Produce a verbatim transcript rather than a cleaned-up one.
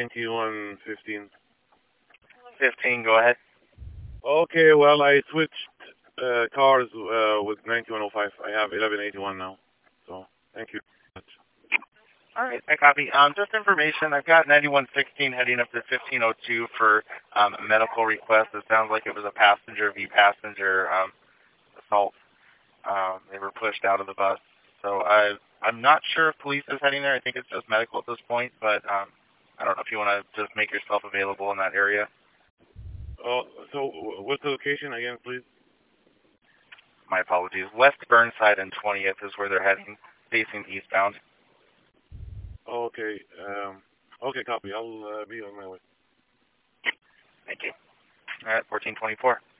ninety-one fifteen. fifteen, go ahead. Okay, well, I switched uh, cars uh, with ninety-one oh five. I have eleven eighty-one now. So, thank you. All right, I copy. Um, just information. I've got ninety-one sixteen heading up to fifteen oh two for um, a medical request. It sounds like it was a passenger v. passenger um, assault. Um, they were pushed out of the bus. So I, I'm not sure if police is heading there. I think it's just medical at this point. But um, I don't know if you want to just make yourself available in that area. Oh, so what's the location again, please? My apologies. West Burnside and twentieth is where they're heading, facing eastbound. Okay. Um, okay, copy. I'll uh, be on my way. Thank you. All right, fourteen twenty-four.